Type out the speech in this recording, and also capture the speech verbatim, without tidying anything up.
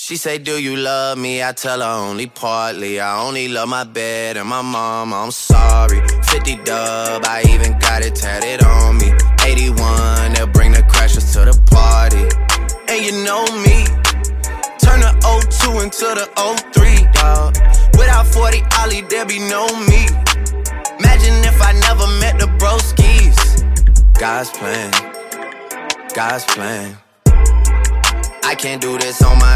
She say, do you love me? I tell her only partly. I only love my bed and my mom, I'm sorry. fifty dub, I even got it tatted on me. eighty-one, they'll bring the crashers to the party. And you know me, turn the oh two into the oh three, dawg. Without forty Ollie, there be no me. Imagine if I never met the broskies. God's plan, God's plan. I can't do this on my